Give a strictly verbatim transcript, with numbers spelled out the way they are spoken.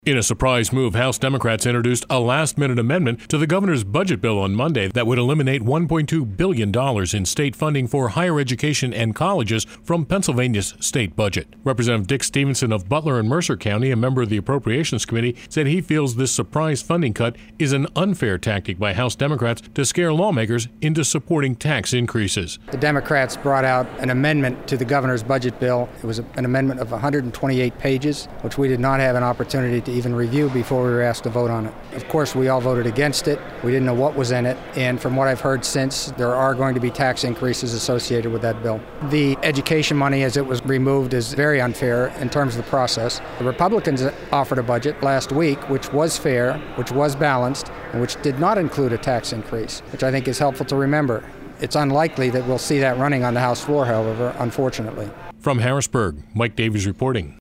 In a surprise move, House Democrats introduced a last-minute amendment to the governor's budget bill on Monday that would eliminate one point two billion dollars in state funding for higher education and colleges from Pennsylvania's state budget. Representative Dick Stevenson of Butler and Mercer County, a member of the Appropriations Committee, said he feels this surprise funding cut is an unfair tactic by House Democrats to scare lawmakers into supporting tax increases. The Democrats brought out an amendment to the governor's budget bill. It was an amendment of one hundred twenty-eight pages, which we did not have an opportunity to even review before we were asked to vote on it. Of course, we all voted against it. We didn't know what was in it, and from what I've heard since, there are going to be tax increases associated with that bill. The education money, as it was removed, is very unfair in terms of the process. The Republicans offered a budget last week which was fair, which was balanced, and which did not include a tax increase, which I think is helpful to remember. It's unlikely that we'll see that running on the House floor, however, unfortunately. From Harrisburg, Mike Davies reporting.